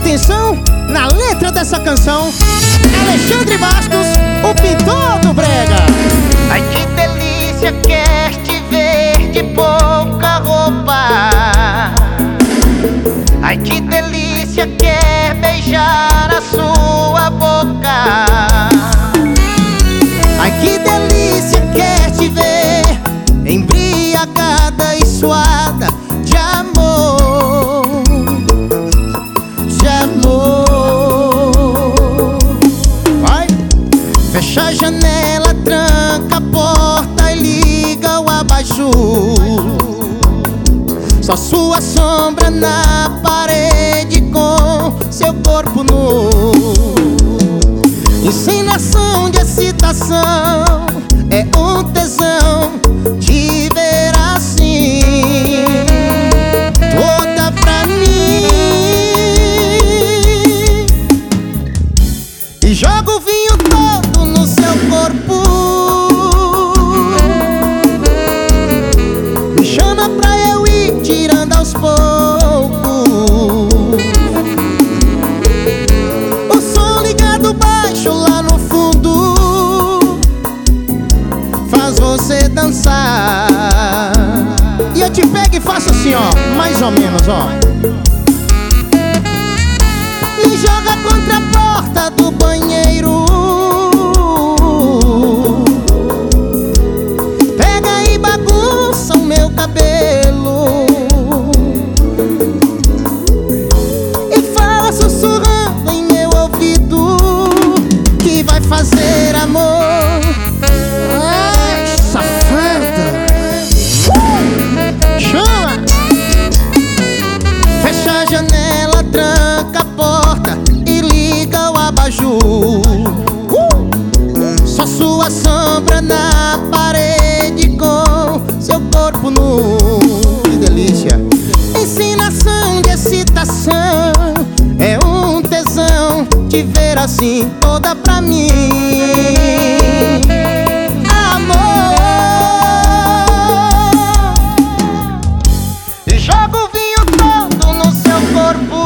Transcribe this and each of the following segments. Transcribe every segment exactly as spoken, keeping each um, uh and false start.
atenção na letra dessa canção. Alexandre Bastos, o pintor do brega. Ai, que delícia, quer te ver de pouca roupa. Ai, que delícia, quer beijar a sua boca. Ai, que delícia, quer te ver embriagada e suada de amor, de amor. Vai, fecha a janela, tranca a porta e liga o abajur. Só sua sombra na parede com seu corpo nu. Ensinação de excitação, é um tesão te ver assim, toda pra mim. E joga o vinho todo no seu corpo, me chama pra eu ir tirando aos poucos. O som ligado baixo lá no fundo faz você dançar. E eu te pego e faço assim, ó, mais ou menos, ó. Me joga contra a porta do banheiro, pega e bagunça o meu cabelo e fala sussurrando em meu ouvido que vai fazer amor. Ai, safada, chama! Fecha a janela, tranca a porta e liga o abajur. uh! Só sua sombra na parede com seu corpo nu. Que delícia! Ensinação de excitação, é um tesão te ver assim, toda pra mim. Amor, e joga o vinho todo no seu corpo,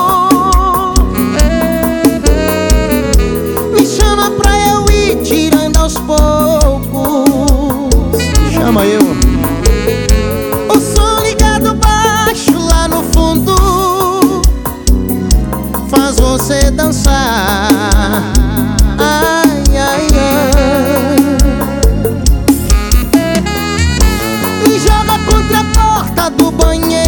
me chama pra eu ir tirando aos poucos. Chama eu. O som ligado baixo lá no fundo faz você dançar. Ai, ai, ai. Me joga contra a porta do banheiro,